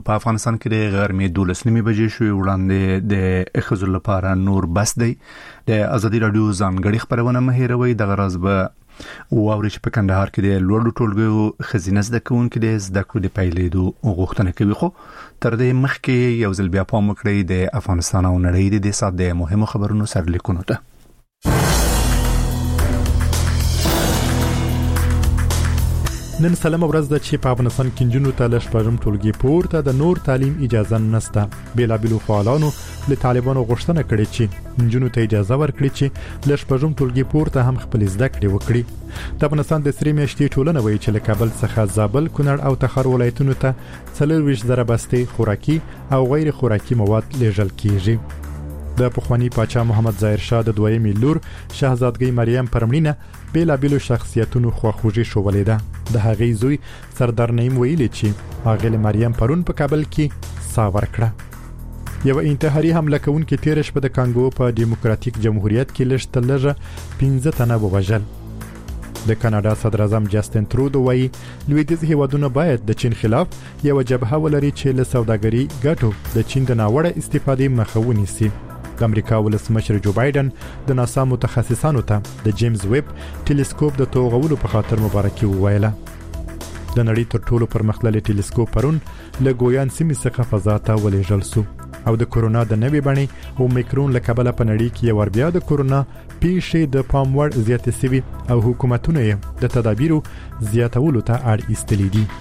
په افغانستان کې د غرمې 12 بجې شوې وړاندې د ښځو لپاره نور بس دی. د ازادي رادیو ځانګړي خبرونه مه هېروئ. د غرض به واوري چې په کندهار کې د لوړو ټولګیو ښځینه زده کوونکو د زده کړو د پیلېدو غوښتنه کوي. خو تر دې مخکې یو ځل بیا پام وکړئ د افغانستان او نړۍ د سات د مهمو خبرونو سرلیکونو ته. نن سلام ورځ د چې په افغانستان کې نجونو ته له شپږم ټولګي پورته د نور تعلیم اجازه نشته. بیلابیلو فعالانو له طالبانو غوښتنه کړې چې نجونو ته اجازه ورکړي چې له شپږم ټولګي پورته هم خپل زده کړې وکړي. د افغانستان د سری میاشتې ټولنه وایي چې له کابل څخه زابل، کونړ او تخار ولایتونو ته 40,000 بستې خوراکي او غیر خوراکي مواد لیږل کیږي. د پخوانی پاچا محمد ظاهر شاه د دویمې لور شاهزادګۍ مریم پرمړینه بیلابیلو شخصیتونو خواخوږي شولې ده. د هغې زوی سردار نعیم ویلي چې هغه مریم پرون په کابل کې ساور کړه. یو انتحاري حمله کوونکې تیر شپه د کانګو په دیموکراتیک جمهوریت کې لږ 15 تنه ووژل. د کاناډا صدر اعظم جاستن ترودو وایي لویدیځ هیوادونه باید د چین خلاف یو جبهه ولري چې له سوداګري ګټو د چین د ناوړه استفادې مخه ونیسي. د امریکا ولسمشر جو بایدن د ناسا متخصصانو ته د جیمز ویب ټلسکوپ د توغولو په خاطر مبارکي وویله. د نړۍ تر ټولو پرمختللي ټلسکوپ پرون له ګویان سیمې څخه فضا ته ولېږل شو او د کورونا د نوې بڼې اومیکرون له کبله په نړۍ کې یو بیا د کورونا پیښې د پام وړ زیاتې شوي او حکومتونه یې د تدابیرو زیاتولو ته اړ ایستلي دي.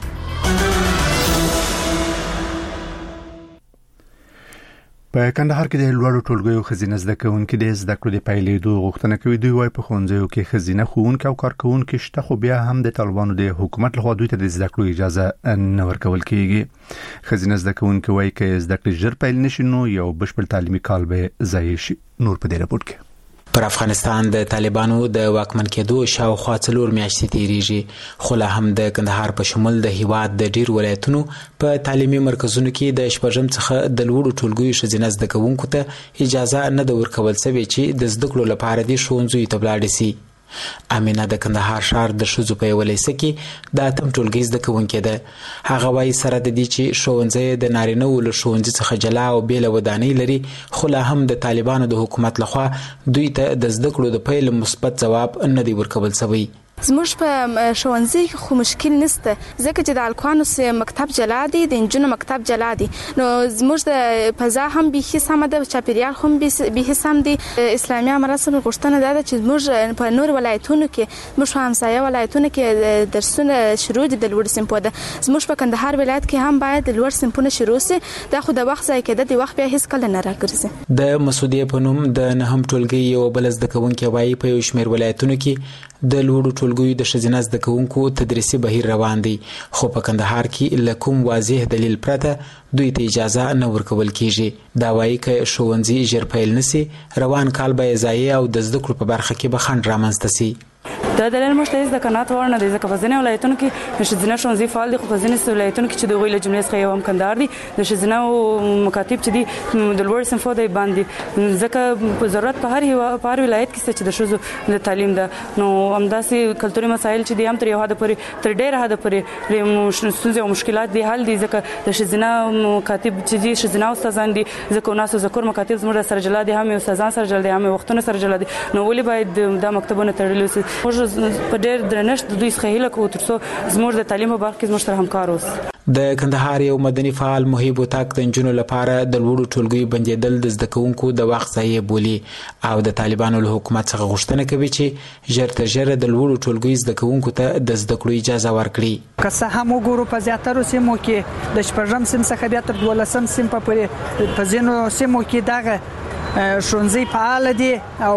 په کندهار کې د لوړو ټولګیو ښځینه زده کوونکي د زده کړو د پیلېدو غوښتنه کوي. دوی وايي په ښوونځیو کې ښځینه ښوونکي او کارکوونکي شته، خو بیا هم د طالبانو د حکومت لخوا دوی ته د زده کړو اجازه نه ورکول کیږي. ښځینه زده کوونکي وايي چې زده کړې ژر پیل نشي نو یو بشپړ تعلیمي کال به ضایع شي. نور په دې راپور کې پر افغانستان د طالبانو د واکمن کېدو شاوخوا 4 میاشتې تیریږي، خو لا هم د کندهار په شمول د هیواد د ډیر ولایتونو په تعلیمي مرکزونو کې د شپږم څخه د لوړو ټولګیو ښځینه زده کوونکو ته اجازه نه ده ورکول شوې چې د زده کړو لپاره د ښوونځیو ته ولاړ شي. امینه د کندهار ښار د ښځو په یو لیسه کې د 8م ټولګي زده کوونکې ده. هغه وايي سره د دې چې ښوونځی د نارینه‌و له ښوونځي څخه جلا او بېله ودانۍ لري، خو لا هم د طالبانو د حکومت لخوا دوی ته د زده کړو د پیل مثبت ځواب نه دی ورکول شوی. زموږ په ښوونځي کې خو مشکل نشته، ځکه چې د الکوانو سه مکتب جلا دی، د انجونو مکتب جلا دی. نو زموږ د فضا هم به سم ده، چاپیریال هم به سم دی. اسلامي مراسم غوښتنه ده چې زموږ په نور ولایتونو کې، زموږ همسایه ولایتونو کې درسونه شروع دي د لوړ سمپو ده. زموږ په کندهار ولایت کې هم باید د لوړ سمپونه شروع شي. دا خو د وخت ځای کې د وخت بیا هیڅ کله نه راګرځي. د مسعودیه په نوم د نهم ټولګي یو بل زده کوونکی وايي په یو شمېر ولایتونو کې د لوړو ټولګیو د ښځینه زده کوونکو تدریسي بهیر روان دی، خو په کندهار کې له کوم واضح دلیل پرته دوی ته اجازه نه ورکول کیږي. دا وايي چې ښوونځي ژر پیل نشي، روان کال به ضایع او د زده کړو په برخه کې به خنډ رامنځته شي. دا دلیل مشترک د قناعت وړ نه دی، ځکه په ځینې ولایتونو کې ښځینه ښوونځي فعال دي، خو په ځینې ولایتونو کې چې د هغوی له جملې څخه یو هم کندهار دی، د ښځینه مکاتب چې دي د لوړ صنفو دی باندې، ځکه په ضرورت په هر ولایت کې چې د ښځو د تعلیم ده. نو همداسې کلتوري مسایل چې دي هم تر یو حده پورې، تر ډېره حده پورې ستونزې او مشکلات دي حل دي، ځکه د ښځینه مکاتب چې دي ښځینه استادان دي، ځکه وناس او ذکر مکاتب زموږ سره جلا دي، هم استادان سره جلا دي، هم وختونه سره جلا دي. نو ولې باید دا مکتبونه تړلي وي؟ موږ په ډېر درنښت د دوی څخه هیله کوو ترڅو زموږ د تعلیم په برخه کې زموږ سره همکار اوسي. د کندهار یو مدني فعال محیب وتاک د نجونو لپاره د لوړو ټولګیو بندیدل د زده کوونکو د وخت ضایع بولي او د طالبانو له حکومت څخه غوښتنه کوي چې ژر تر ژره د لوړو ټولګیو زده کوونکو ته د زده کړو اجازه ورکړي. که څه هم وګورو په زیاترو سیمو کې د شپږم سیم څخه بیا تر 12م سیم پورې په ځینو سیمو کې دغه ښوونځي فعال دي او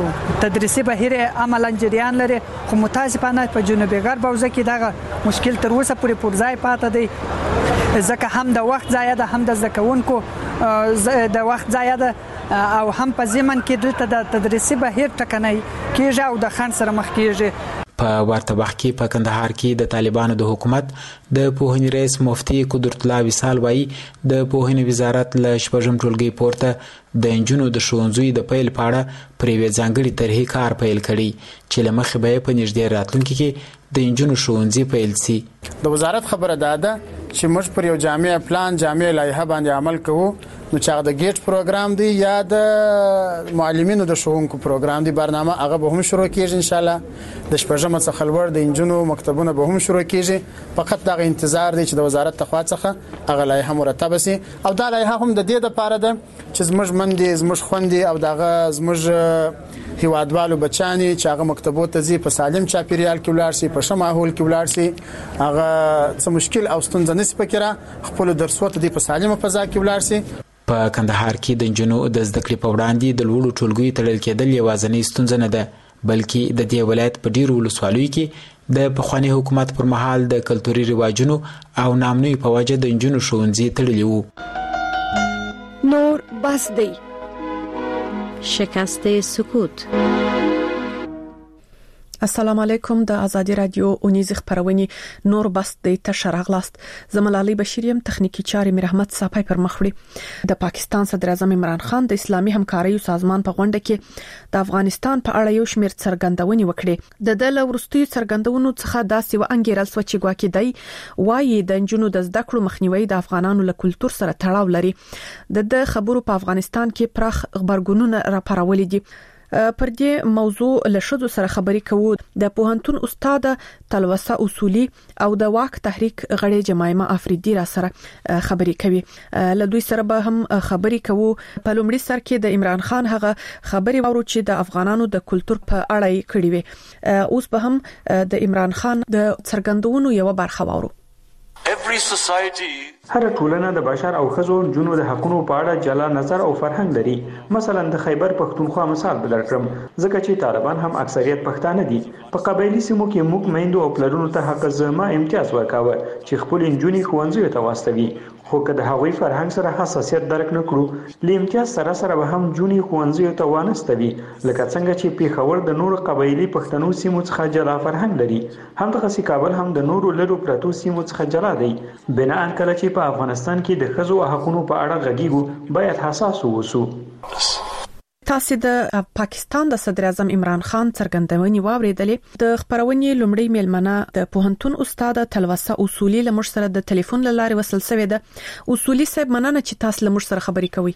تدریسي بهیر عملاً جریان لري، خو متاسفانه په جنوبي غرب حوزه کې دغه مشکل تر اوسه پورې پر ځای پاتې دی، ځکه هم د وخت ضایع ده، هم د زده کوونکو د وخت ضایع ده، او هم په ضمن کې دلته د تدریسي بهیر ټکنی کېږي او د خنډ سره مخ کېږي. په ورته وخت کې په کندهار کې د طالبانو د حکومت د پوهنې رئیس مفتي قدرت الله وصال وایي د پوهنې وزارت له شپږم ټولګي پورته د انجونو د ښوونځیو د پیل په اړه پر یوې ځانګړې طرحې کار پیل کړی چې له مخې به یې په نږدې راتلونکي کې د انجونو ښوونځي پیل شي. د وزارت خبره ده چې موږ پر یو جامع پلان جامع لایحه باندې عمل کوو، نو چې د گیټ پروګرام دی یا د معلمینو د ښوونکو پروګرام دی برنامه هغه به هم شروع کیږي ان شاء الله. د شپږم څخه لوړ د انجونو مکتبونه به هم شروع کیږي. فقط دا انتظار دی چې د وزارت تخوا څخه هغه لایحه مرتب شي او دا لایحه هم د دې لپاره ده چې زموږ مندي زموږ خوندي او دغه زموږ هیوادوالو بچانی چې هغه مکتبو ته ځي په سالم چاپیریال کې ولاړ شي، په ښه ماحول کې ولاړ شي، هغه څه مشکل او ستونزه نشي پکې خپل درسونه ته په سالمه فضا کې ولاړ شي. په کندهار کې د انجونو د زده کړې په وړاندې د لوړو ټولګیو تړل کېدل یوازینۍ ستونزه نه ده، بلکې د دې ولایت په ډیرو ولسوالیو کې د پخوانی حکومت پر مهال د کلتوري رواجونو او نامنوي په وجه د انجونو ښوونځي تړلي وو. نور بس دی. شکست سکوت. السلام علیکم. د ازادي رادیو اونیز خبرونه نور بس د تشرغلاست زملالي بشریم تخنیکی چاري مرحمت صاحب پر مخوړي. د پاکستان صدر اعظم عمران خان د اسلامي همکارۍ سازمان په غونډه کې د افغانستان په اړه یو شمېر څرګندونې وکړې. د دل ورستي څرګندونو څخه داسې و انګیرل سو چې ګواکې دی وایي د انجونو د زده کړو مخنیوي د افغانانو له کلچر سره تړاو لري. د خبرو په افغانستان کې پراخ خبرګونونه راپارولې دي. پر دې موضوع له شذو سره خبرې کوو د پوهنتون استاد تلوسه اصولي او د واک تحریک غړي جمایمه افریدي را سره خبرې کوي. له دوی سره به هم خبرې کوو. په لومړي سر کې د عمران خان هغه خبرې وورو چې د افغانانو د کلچر په اړه کړي وي. اوس به هم د عمران خان د څرګندونو یو برخه وورو. هر ټولنه د بشر او ښځو جنو د حقونو په اړه جلا نظر او فرهنګ لري. مثلا د خیبر پښتونخوا مثال بدل کړم، ځکه چې طالبان هم اکثریت پښتانه دي. په قبایلی سیمو کې موږ میندو او پلرونو ته حق زما امتیاز ورکاوه چې خپل انجونی ښوونځیو ته واستوي، خو که د هغوی فرهنګ سره حساسیت درک نکړو له امتیاز سره به هم جونی ښوونځیو ته وانستوي، لکه څنګه چې پیښور د نورو قبایلی پښتنو سیمو څخه جلا فرهنګ لري. همدغه کابل هم د نورو لرو پرتو سیمو څخه جلا دی. بنا ان کله چې په افغانستان کې د ښځو حقوقو په اړه غږیږو باید حساس اوسو. تاسو د پاکستان د صدر اعظم عمران خان څرګندونې واوریدلې. د خبرونې لومړی میلمنه د پوهنتون استاد تلوسه اصولي له مش سره د ټلیفون لاره وصل شوې ده. اصولي صاحب مننه چې تاسو له مش سره خبرې کوي.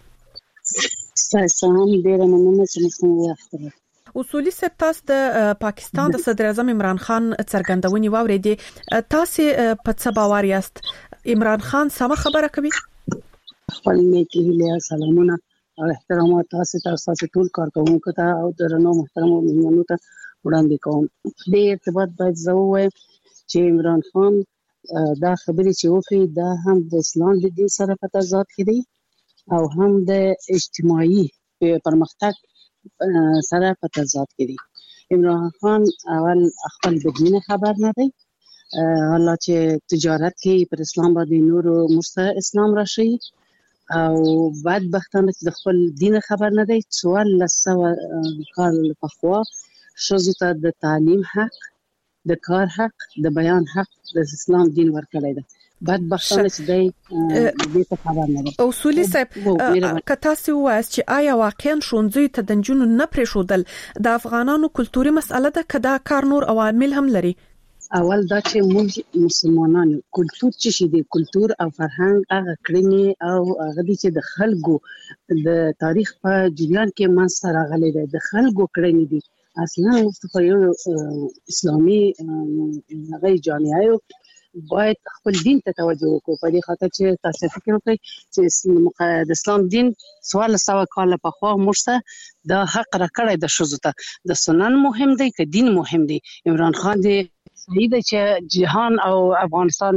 سلام ډیر مننه چې موږ اصولي صاحب تاسو د پاکستان د صدر اعظم عمران خان څرګندونې واوریدې. تاسو په څه باور یاست عمران خان سم خبره کوي؟ خپل نیکی له سلامونه او احترامات تاسو ټول کارکونکو ته او درنو محترمو مهمانو ته وړاندې کوم. د ارتباط باید زه وایم چې عمران خان دا خبرې چې وکړي دا هم د اسلام د دین سره په تضاد کې دی او هم د اجتماعي پرمختګ سره په تضاد کې دي. عمران خان اول خپل بدینه خبر نه دی، الله چې تجارت کې پر اسلام باندې نور مست اسلام راشي او بعد بختانه چې د خپل دین خبر نه دی. سوال لسه کال په خوا شذو ته د تعلیم حق، د کار حق، د بیان حق د اسلام دین ورکړی دی. بعد بختانه چې دی دې ته خبر نه دی. اصولي صاحب کته سو واس چې آیا واقعا شونځي ته د جنونو نه پریښودل د افغانانو کلتوري مسأله ده کدا کار نور عوامل هم لري؟ اول دا چې موږ مسلمانانو کلتور چې شي دی کلتور او فرهنګ هغه کړنی او هغه دي چې د خلکو د تاریخ په جریان کې منځ راغلي دي، د خلکو کړنی دي. اصلا مستقیم اسلامي هغه جامعه باید خپل دین ته توجه وکړو. په دې خاطر چې تاسو فکر وکړئ چې د اسلام دین سوال سوا کال په خوا مرسته د حق راکړی د شذو ته. د سنن مهم دی که دین مهم دی. عمران خان دی صحیح دی چې جهان او افغانستان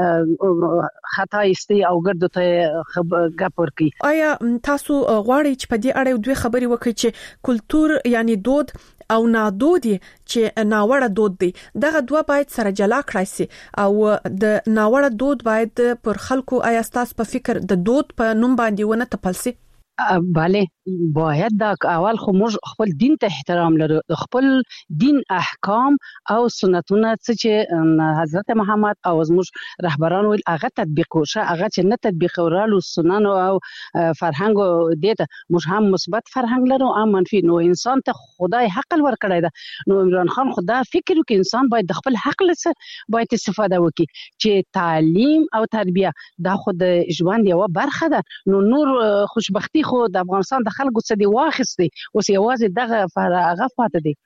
خطا ایستي او ګرځو ته غږ ورکړي. آیا تاسو غواړئ چې په دې اړه دوه خبرې وکړئ چې کلتور یعنی دود او نادود چې ناوړه دود دی دغه دوه باید سره جلا کړای شي او د ناوړه دود باید پر خلکو آیا تاسو په فکر د دود په نوم باندې ونه تپل شي؟ bale باید دا اول خو موږ خپل دین ته احترام لرو خپل دین احکام او سنتونه چې حضرت محمد او موږ رهبران ویل هغه تطبیق وشه هغه چې نه تطبیق ورالو سنن او فرهنګ دته موږ هم مثبت فرهنګ لرو او منفي نو انسان ته خدای حق ورکړی دا نو عمران خان خدا فکر وکړي انسان باید د خپل حق لسه باید استفاده وکړي چې تعلیم او تربیه دا خود ژوند یو برخه ده نو نور خوشبختی خو د افغانستان د خلکو څخه دی واخستي اوس یوازې دغه هغه پاتې دی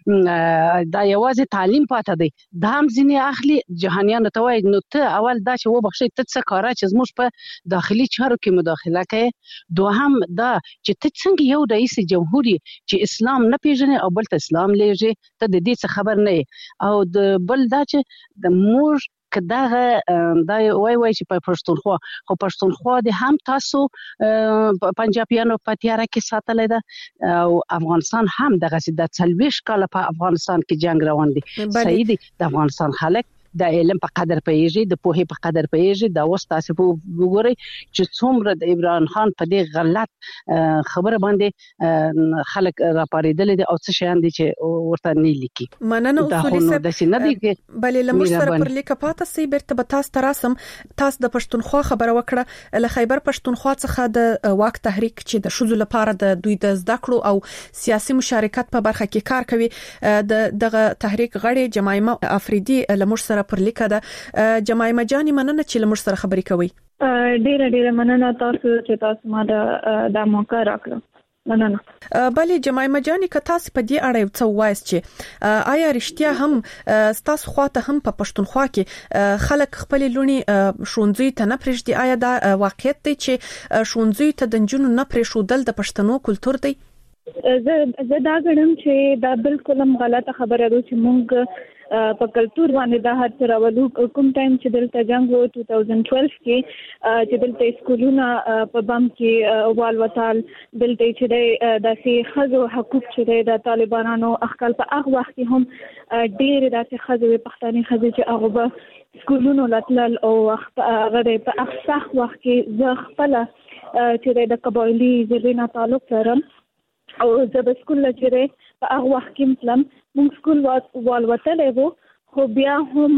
دا یوازې تعلیم پاتې دی دا هم ځینې اخلي جهانیان ته وایي نو ته اول دا چې وبخښي ته څه کارا چې زموږ په داخلي چارو کې مداخله کوي دوهم دا چې ته څنګه یو رئیس جمهور چې اسلام نه پیژنې او بل ته اسلام لېږي ته د دې څه خبر نه او د بل دا چې د موږ کداغه دا وای چې په پښتونخوا خو پښتونخوا د هم تاسو پنجابیانو په تیاره کې ساتلې ده او افغانستان هم دغه د 40 کال په افغانستان کې جنگ روان دي صحیح دي د افغانستان خلک د علم په قدر پیږي د پوهې په قدر پیږي دا اوس تاسو وګورئ چې څومره د عمران خان په دې غلط خبره باندې خلک راپاریدل دي او څه شان دي چې ورته نه لیکي مننه اصولي سره بلې لمر سره پر لیکه پاته سي برته به تاسو تراسم تاسو د پښتونخوا خبره وکړه له خیبر پښتونخوا څخه د واک تحریک چې د شذو لپاره د دوی د زده کړو او سیاسي مشارکت په برخه کې کار کوي دغه تحریک غړي جمایمه افریدي لمر پر لیکه ده جمایمه جاني مننه چې لمر سره خبرې کوي ډیره مننه تاسو چې تاسو ما د موقع راکړه مننه بلې جمایمه جاني که تاسو په دې اړه څه وایي چې آیا رښتیا هم تاسو خواته هم په پښتونخوا کې خلک خپل لونی شونځي ته نه پرېږدي آیا دا واقعیت دی چې شونځي ته د جنونو نه پرېښودل د پښتنو کلچر دی زه دا غواړم چې دا بالکل هم غلطه خبره ده چې موږ په کلچر باندې دا هر څه راولو کوم ټایم چې دلته جنگ وو 2012 کې چې دلته سکولونه په بم کې والوتال دلته چې د خزو حقوق چې د طالبانو اخکل په هغه وخت کې هم ډېر د خزو پښتني خزو چې هغه به سکولونو لاتل او هغه په اخصاخ وخت کې زه خپل چې د قبایلی زرینه تعلق لرم او زه به سکول لچره په هغه وخت کې مثلا موږ سکول والوتلې وو خو بیا هم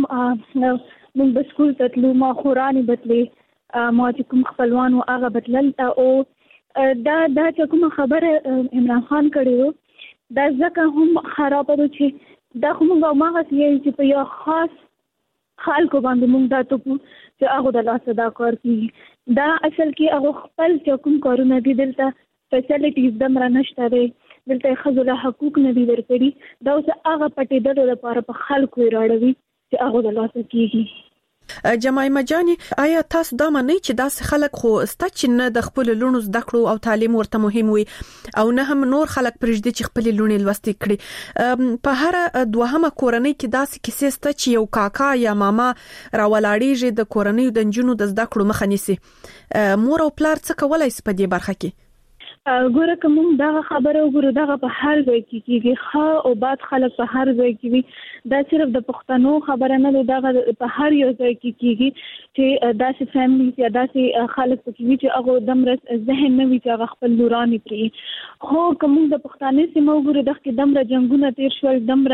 موږ به سکول ته تلو ما خوراني بتلې ما چې کوم خپلوان او هغه بتلل او دا چې کوم خبره عمران خان کړی وو دا ځکه هم خراب و چې دا کوم هغه چې په یو خاص خلکو باندې موږ دا ته چې هغه د لاس دا کار کوي دا اصل کې هغه خپل چې کوم کارونه دي دلته فیسیلیټیز دمر نشته دی دلته خزله حقوق نه دي ورکړي دا اوس هغه پټېدل لپاره په خلکو راړوي چې هغه د لاس کیږي جمایمه جاني آیا تاسو دا معنی چې داسې خلک خو ست چې نه د خپل لونو زده کړو او تعلیم ورته مهم وي او نه هم نور خلک پرېږدي چې خپل لونې لوستي کړي په هر دوهمه کورنۍ کې داسې کیسې ست چې یو کاکا یا ماما راولاړیږي د کورنۍ د جنونو د زده کړو مخه نیسي مور او پلار څه کولای شي په دې برخه کې ګوره کوم دا خبره وګورو دا په هر ځای کې کیږي خا او باد خلک په هر ځای کې وي دا صرف د پښتنو خبره نه ده دا په هر یو ځای کې کیږي چې داسې فیملی یا داسې خلک په کې چې هغه دمر ذهن نه وي چې هغه خپل لوراني پرې خو کوم د پښتنې سیمه وګورو دغه دمر جنگونه تیر شول دمر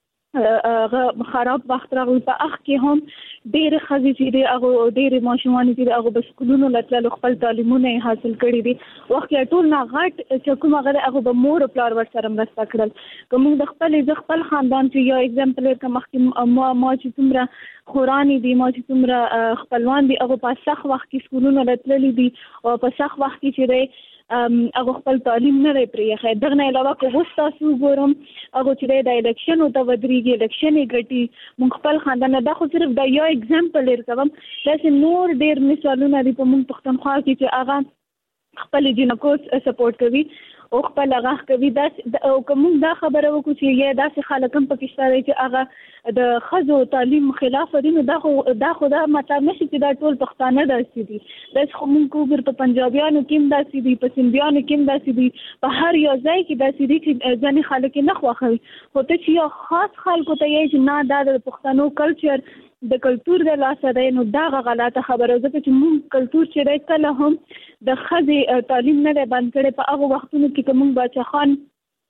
خراب وخت راغلی په اخ کې هم ډېر خزي چې هغه ډېر ماشومان چې هغه په سکولونو لټل خپل تعلیمونه حاصل کړي دي وخت ټول نه غټ چې کوم هغه به مور او پلار ورسره مرسته کړل کوم د خپل خاندان چې یو اگزامپل کوم ما چې څومره خوراني دي ما چې څومره خپلوان دي هغه په سخت وخت کې سکولونو لټل دي او په سخت وخت کې چې هغه خپل تعلیم نه لري خې دغه نه علاوه کوم تاسو ګورم هغه چې د الیکشن او د ودرېږي الیکشن یې ګټي مونږ خپل خاندان دا خو صرف د یو اگزامپل لرم دا نور ډېر مثالونه دي په مونږ پښتونخوا کې چې هغه خپل جنکو سپورټ کوي او خپل هغه کوي دا او کوم دا خبره وکړو چې یا داسې خلک هم پکې شته چې هغه د خزو تعلیم خلاف دي نو دا خو مطلب نشي چې دا ټول پښتانه داسې دي دا خو موږ وګور په پنجابیانو کې داسې دي په سندیانو کې داسې دي په هر یو ځای کې داسې دي چې ځنې خلک نه خوښوي خو ته چې یو خاص خلکو ته یې چې نه دا د پښتنو کلچر د کلچر د لاسه دی نو دا غلطه خبره ده چې موږ کلچر چې کله هم د خځې تعلیم نه بند کړي په هغه وختونو کې کوم بچخان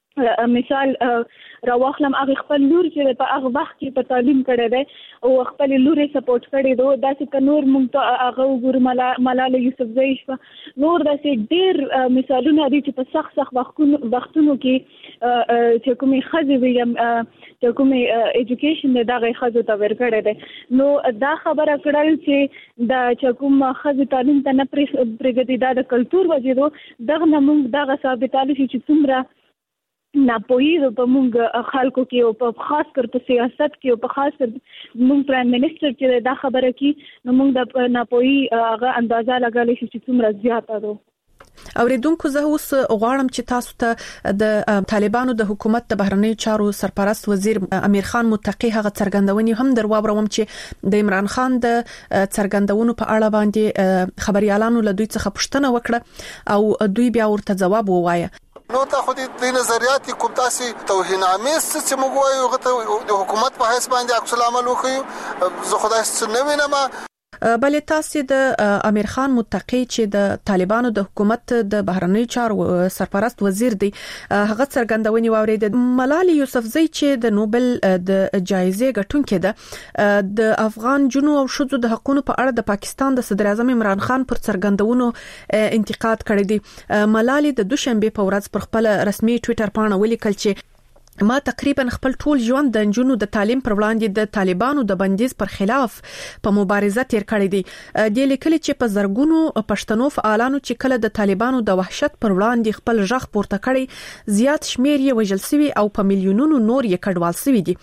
مثال راوخلم هغه خپل لور چې په هغه وخت کې په تعلیم کړی دی او خپل لور سپورټ کړی دی داسې کنور مونږ ته هغه وګور ملاله یوسفزۍ شو نور داسې ډېر مثالونه دي چې په سخت وختونو کې چې کومې خځې وي چې کومې ایجوکیشن دغه خځو ته ورکړی دی نو دا خبره کړل چې دا چې کوم خځې تعلیم ته نه پرېږدي دا د کلتور وجې دغه نه مونږ دغه ثابتالی شي چې څومره ناپوهي په موږ خلکو کې او په خاص کر په سیاست کې او په خاص کر موږ پرایم منسٹر چې دا خبره کی نو موږ د ناپوهي هغه اندازه لګالې چې څومره زیاته ده. اوریدونکو زه اوس غواړم چې تاسو ته د طالبانو د حکومت د بهرنی چارو سرپرست وزیر امیر خان متقی هغه څرګندونې هم درواوروم چې د عمران خان د څرګندونو په اړه باندې خبريالانو له دوی څخه پوښتنه وکړه او دوی بیا ورته ځواب ووایه. نو ته خو د نظریات کوم تاسو توهین امیز چې موږ وایو غته د حکومت په حساب باندې عکس العمل وکړو زه خدای څخه نه وینم. بلې تاسو د امیر خان متقی چې د طالبانو د حکومت د بهرنی چارو سرپرست وزیر دی هغه څرګندونې واورید ملاله یوسفزۍ چې د نوبل د جایزې ګټونکې ده د افغان جنو او شذو د حقوقو په اړه د پاکستان د صدر اعظم عمران خان پر څرګندونو انتقاد کړی دی. ملاله د دوشنبه په ورځ پر خپل رسمي ټوئیټر باندې ولیکل چې ما تقریبا خپل ټول ژوند د جنونو د تعلیم پر وړاندې د طالبانو د بندیز پر خلاف په مبارزه تیر کړی دی. د لیکلي چې په زرګونو پښتنو فعالانو چې کله د طالبانو د وحشت پر وړاندې خپل ژغ پورته کړی زیات شمیر یې وژل شوی او په میلیونونو نور یې کډوال شوی دي.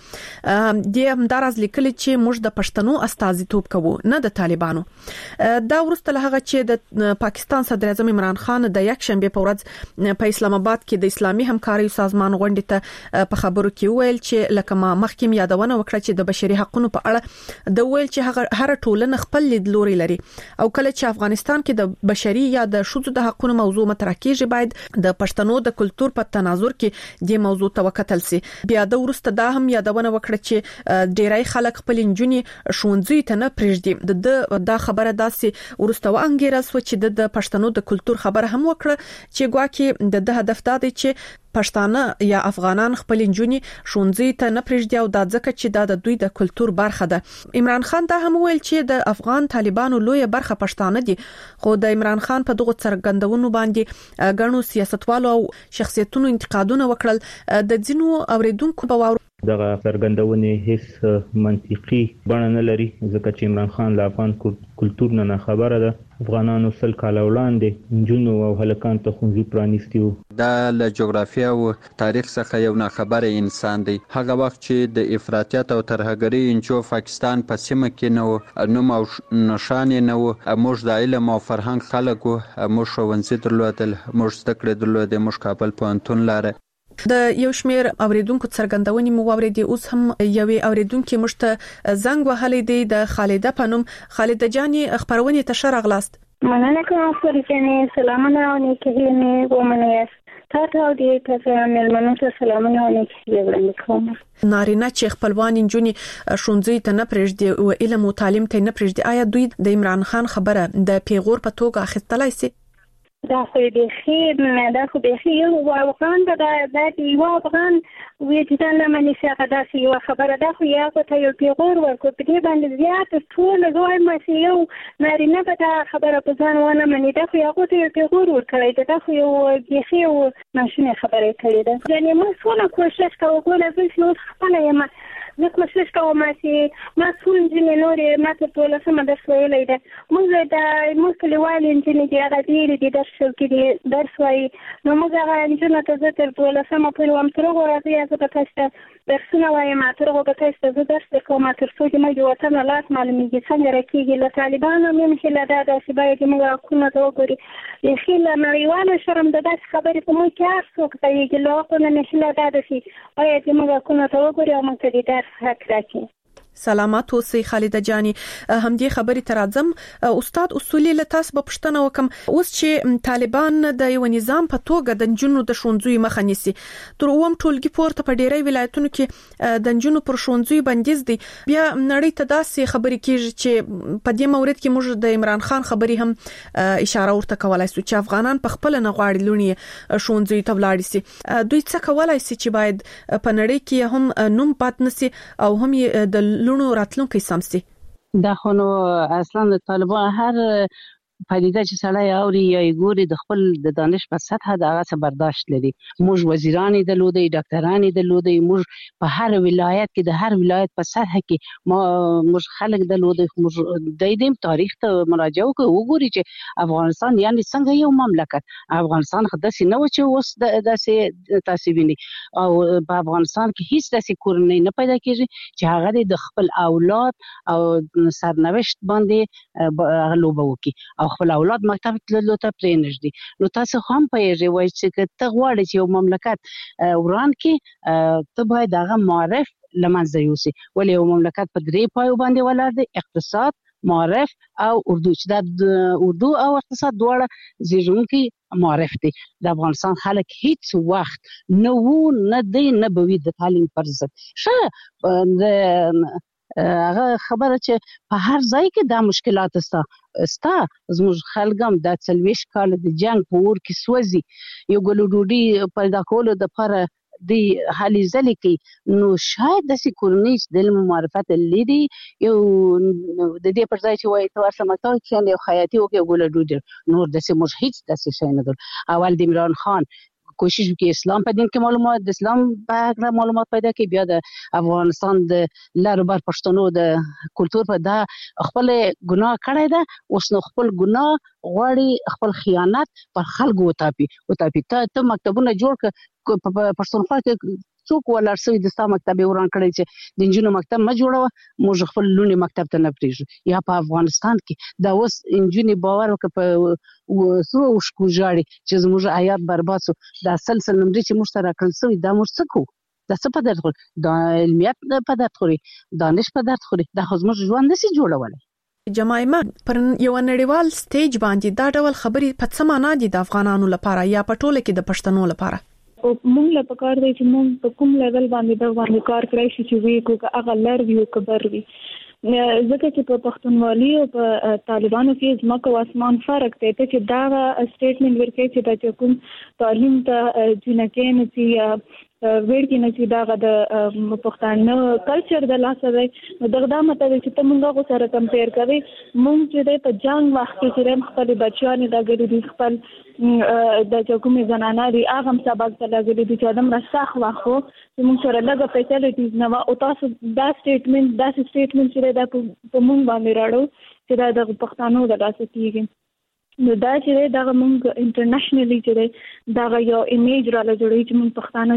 د همدارز لیکلي چې موږ د پښتنو استازیتوب کوو نه د طالبانو. دا ورسته له هغه چې د پاکستان صدر اعظم عمران خان د یک شنبه په ورځ په اسلام آباد کې د اسلامي همکارۍ سازمان غونډې ته په خبرو کې ویل چې لکه ما مخکې یادونه وکړه چې د بشري حقوقو په اړه د ویل چې هر ټولنه خپل لیدلوري لري او کله چې افغانستان کې د بشري یا د شذو د حقوقو موضوع مطرح کیږي باید د پښتنو د کلچر په تناظر کې د موضوع توکتل سي. بیا د ورسته دا هم یادونه وکړه چې ډیری خلک خپل انجونی شونځي ته نه پرېږدي. دا خبره داسې ورسته وانګیرل سو چې د پښتنو د کلچر خبره هم وکړه چې ګواکې د هدف دا دی چې پښتانه یا افغانان خپل انجونی شونځي ته نه پرېږدي او دا ځکه چې دا د دوی د کلچر برخه ده. عمران خان دا هم ویل چې د افغان طالبانو لوی برخه پښتانه دي خو د عمران خان په دغه څرګندونو باندې غنو سیاستوالو او شخصیتونو انتقادونه وکړل. د ځینو اوریدونکو په واورو دغه څرګندونې هیڅ منطقي بڼه نه لري ځکه چې عمران خان له افغان کلچر نه خبره ده. افغانانو سل کال وړاندې جنو او هلکان ته ښوونځي پرانیستي وو. دا له جغرافیه او تاریخ څخه یو ناخبره انسان دی. هغه وخت چې د افراطیت او ترهګرۍ انچو پاکستان په سیمه کې نو نوم او نشان نه وو. موږ د علم او فرهنګ خلک وو. موږ ښوونځي درلودل، موږ زده کړې درلودې، موږ کابل پوهنتون لاره. د یو شمیر اوریدونکو څرګندونې مو واورېدې. اوس هم یوې اوریدونکو مشته زنګ وهلې دی د خالده پنوم. خالده جاني خبرونه ته شرغلاست. مننه کوم فرجانې سلامونه او نیکهینې ومنیاست. تاسو دې تاسو ملمنو ته سلامونه او نیکهینې وړاندې کوم. نارینه چې خپلوان انجونی شونځي ته نه پرېږدي او علم او تعلیم ته نه پرېږدي آیا دوی د عمران خان خبره د پیغور په توګه اخیستلای شي؟ دا خو دې خیر نه دا خو دې خیر او افغان دا یو افغان وجدان لمنې څنګه دا یو خبره ده خو یا ته یو پیغور ورکو په دې باندې زیات ټول روای مې یو نارینه به دا خبره په ځان ونه مني. دا خو یو ته یو پیغور ورکړی دا خو یو بيخي او ناشونه خبره کړې ده. یعنی موږ څونه کوشش کوو ګوره زه خپل یم زه کوشش کوم چې ما ټول انجینر نورې ما ته ټول سم درس ویلې ده. موږ د مسلوال انجینر دی هغه دی درس کې درس وایي نو موږ هغه انجینر ته زه تر ټول سم په لوم تر ورته زه په تاسو درسونه وایم تر هغه به تاسو زه درس کوم تر څو چې ما یو وطن لاس معلومیږي څنګه راکېږي له طالبانو مې مخله دا چې باید موږ کومه ته وګوري یخي له نړیوال شرم د داس خبرې په مو کې ارڅوک ته یې له کومه مخله دا چې باید موږ کومه ته وګوري او موږ دې درس حق راکې. سلامات اوسئ خالده جاني. همدې خبرې تر اعظم استاد اصولي له تاسو په پښتنه وکم اوس چې طالبان د یو نظام په توګه د جنونو د شونځوي مخه نیسي تر اوم ټولګي پورته په ډیری ولایتونو کې د جنونو پر شونځوي بندیز دي بیا نړۍ ته داسې خبرې کیږي چې په دې مورید کې موږ د عمران خان خبري هم اشاره ورته کولای شو چې افغانان په خپل نه غواړي لونی شونځوي ته ولاړ شي. دوی څه کولای شي چې باید په نړۍ کې هم نوم پات نسی او هم د لونو راتلونکي سمسي؟ دا خو نو اصلا د طالبان هر پدیده چې سړی اوري یا ګوري د خپل د دانش په سطح د هغه څه برداشت لري. موږ وزیران درلودي، ډاکټران درلودي، موږ په هر ولایت کې د هر ولایت په سطح کې موږ خلک درلودي. موږ د دې تاریخ ته مراجعه وګوري چې افغانستان یعنی څنګه یو مملکت افغانستان خداسي نه و چې اوس داسې تاسو ویني او په افغانستان کې هیڅ داسې کورنۍ نه پیدا کیږي چې هغه د خپل اولاد او سرنوشت باندې لوبه وکړي او خپل اولاد مکتب تللو ته پرې نږدي. نو تاسو هم پېژې وایي چې ته غواړې چې یو مملکت وران کې ته باید هغه معرف لمنځه یوسي. ولې یو مملکت په درې پایو باندې ولاړ دی: اقتصاد، معرف او اردو، چې د اردو او اقتصاد دواړه زیږونکي معرف دي. د افغانستان خلک هیڅ وخت نه وو نه دی نه بوي د تعلیم پر ضد. هغه خبره چې په هر ځای کې دا مشکلات ستا زموږ خلګم د 40 کال د جنگ په اور کې سوځي یو ګلو ډوډۍ پیدا کولو د لپاره دی حالي ځلې کې. نو شاید د سکورنۍ د علم معرفت لیدي یو د دې پر ځای چې وایي تاسو سمته چې یو خیاطي او یو ګلو ډوډۍ نور د سمج هیڅ د څه شي نه در. اول د عمران خان کوشش وکړي اسلام په دین کې معلومات د اسلام په اړه معلومات پیدا کړي، بیا د افغانستان د لاربر پښتنو د کلچر په دا خپل ګناه کړی ده. اوس نو خپل ګناه غواړي خپل خیانت پر خلکو وتاپي ته مکتبونه جوړ ک په پښتونخوا کې څوک ولر سوي د ستا مکتب وران کړی چې د انجینو مکتب ما جوړه موږ خپل لونی مکتب ته نه پریږو. یا په افغانستان کې دا اوس انجینی باور وک په سو وشکو جاړي چې زموږ حیات برباد سو. دا سلسله نمبر چې موږ سره کړل سوي دا موږ څه کو دا څه په درد خوري، دا علمیت په درد خوري، دانش په درد خوري. دا خو زموږ ژوند نشي جوړولای. جمایمه پر یو نړیوال سټیج باندې دا ډول خبرې په څه معنا دي د افغانانو لپاره یا په ټوله کې د پښتنو لپاره؟ موږ له پکار دی چې موږ په کوم لیول باندې دا باندې کار کړی شي چې وی کو هغه لر وی کبر وی. ځکه چې په پښتونولي او په طالبانو کې ځمکه او اسمان فرق دی چې دا سټیټمنټ ورکړي چې د کوم تعلیم ته جنکه نه چې ویل کې نه چې دا د پښتانه کلچر د لاسه دی. دغه مطلب چې ته موږ سره کمپیر کوي موږ چې په جنگ وخت کې خپل بچیان د ګډي خپل د کومې زنانه دی هغه سبق ته لګېدي چې ادم راسخ واخو چې موږ سره لږه فیسیلیټیز نه او تاسو دا سټیټمنټ چې دا په موږ باندې راړو چې دا د پښتنو د لاسه کیږي. نو دا چې دا موږ انټرنیشنلی چې دا یو ایمیج را لږړي چې موږ پښتانه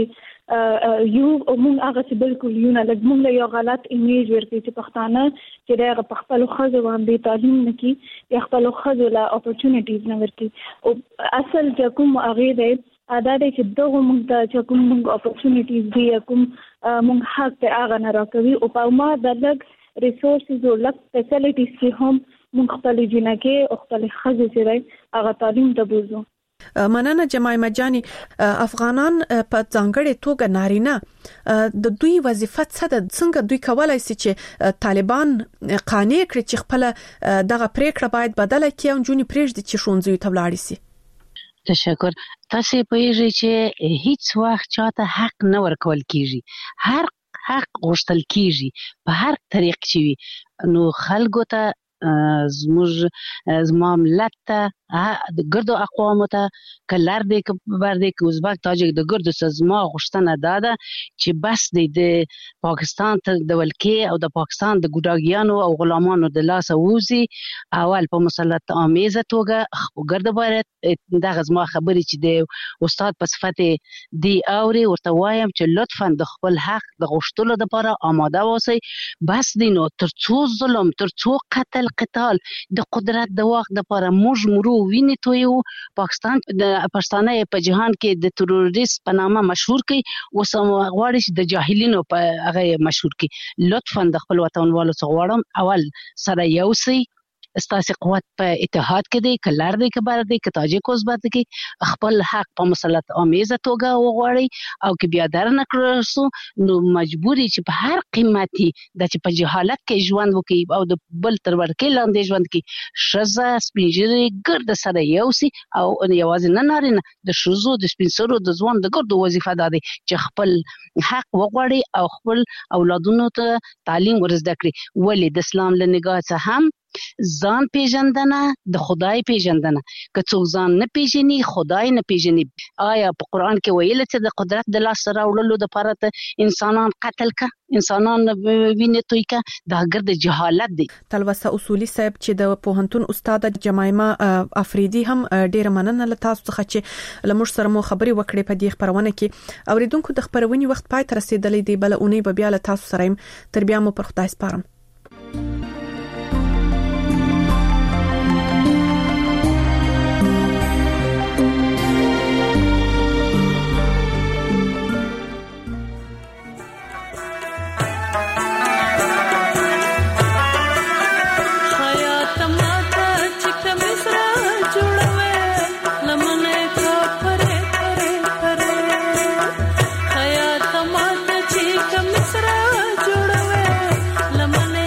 څنګه یو موږ هغه چې بالکل یو نه لږ موږ یو غلط ایمیج ورکړي چې پښتانه چې دا په خپل خزو باندې تعلیم نکي یا خپل خزو لا اپورتونټیز نه ورکړي. او اصل چې کوم هغه دی دا چې دغه موږ ته کوم موږ اپورتونټیز دی کوم موږ حق ته هغه نه راکوي او په ما د لږ ریسورسز او لږ فیسیلیټیز کې هم موږ خپل جنکه او خپل خزو چې هغه تعلیم ته بوزو. مننه جمایمه جاني. افغانان په ځانګړې توګه نارینه د دوی وظیفه څه ده؟ څنګه دوی کولای شي چې طالبان قانع کړي چې خپل دغه پریکړه باید بدله کړي او جونی پریږدي چې شونځوي ته ولاړ شي؟ تشکر. تاسو پوهیږئ چې هیڅ وخت چاته حق نه ورکول کیږي، هر حق غوښتل کیږي په هر طریق چې وي. نو خلکو ته زما ملت ته د ګردو اقوامو ته کلر دی کبر دی ازبک تاجک د ګردو سزما غشتنه داده چې بس دی د پاکستان ته د ولکې او د پاکستان د ګډاګیانو او غلامانو د لاس اوزي اول په مسلط امیزه توګه ګرد باید دغه زما خبرې چې د استاد په صفت دی اوري ورته وایم چې لطفا د خپل حق د غشتلو لپاره آماده اوسئ. بس دی نو ترڅو ظلم، ترڅو قتل القتال د قدرت د وخت د لپاره موږ مرو ویني تویو. پاکستان د پښتانه په جهان کې د تروریست په نامه مشهور کی، وسم غواړي چې د جاهلینو په هغه مشهور کی. لطفا د خپل وطنوالو څخه غواړم اول سره یو سي، استاسي قوت په اتحاد کې دی، کلر دی، کبر دی، کتاجک اوسبات کې خپل حق په مسلط امیزه توګه وغواړي او کې بیا درنه کړو نو مجبوري چې په هر قیمتي د چې په جهالت کې ژوند وکي او د بل تر ورکې لاندې ژوند کې شزه سپینجری ګرد سره یو سي او یوازې نه نارینه د شزو د سپینسرو د ځوان د ګردو وظیفه ده چې خپل حق وغواړي او خپل اولادونو ته تعلیم ورزده کړي. ولې د اسلام له نگاه څخه هم ځان پیژندنه د خدای پیژندنه، که څوک ځان نه پیژني خدای نه پیژني. آیا په قران کې ویل چې د قدرت د لاس راوړلو د لپاره ته انسانان قتل کا، انسانان ویني توي کا، دا ګرد جهالت دی. تلوسه اصولي صاحب چې د پوهنتون استاد جمایمه افریدي هم ډیر مننه له تاسو څخه چې لمر سره مو خبري وکړې په دې خبرونه کې. اوریدونکو د خبرونې وخت پای ته رسیدلې دی، بل اونۍ به بیا له تاسو سره تر بیا مو پر خدای سپارم. لمن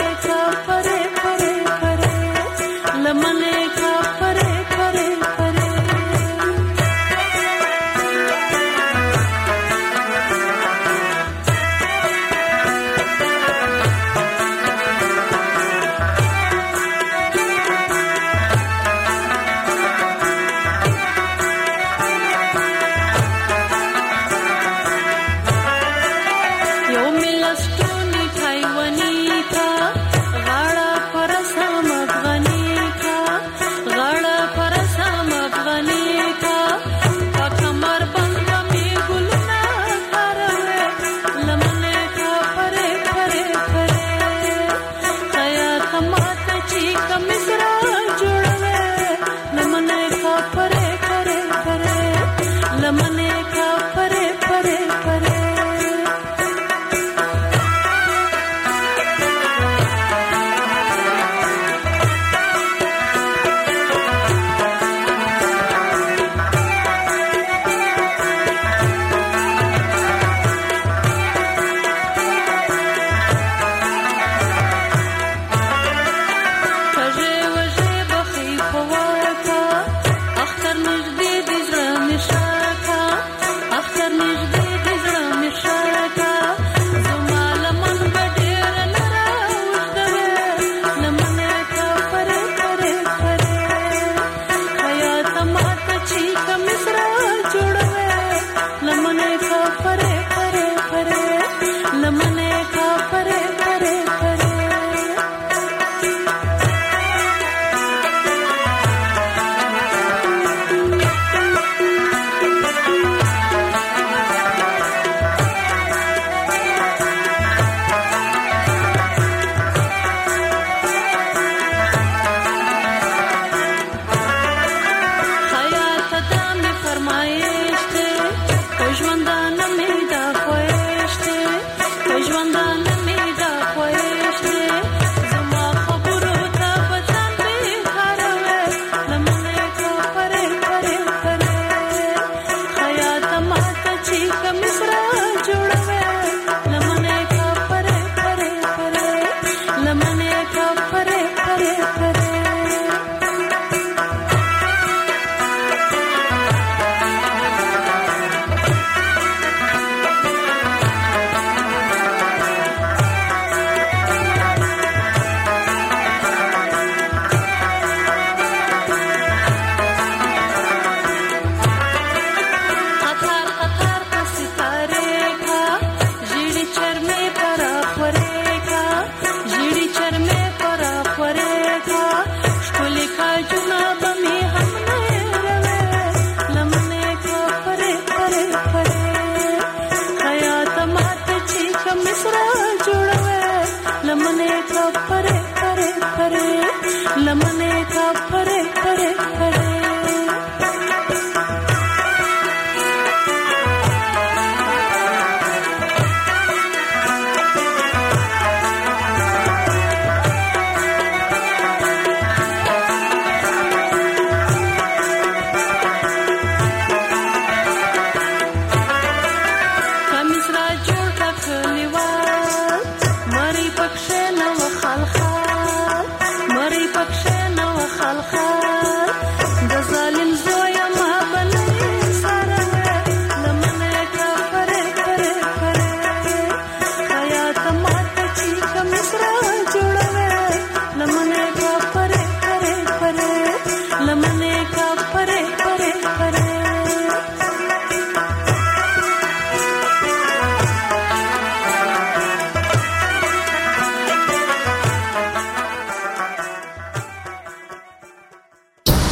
من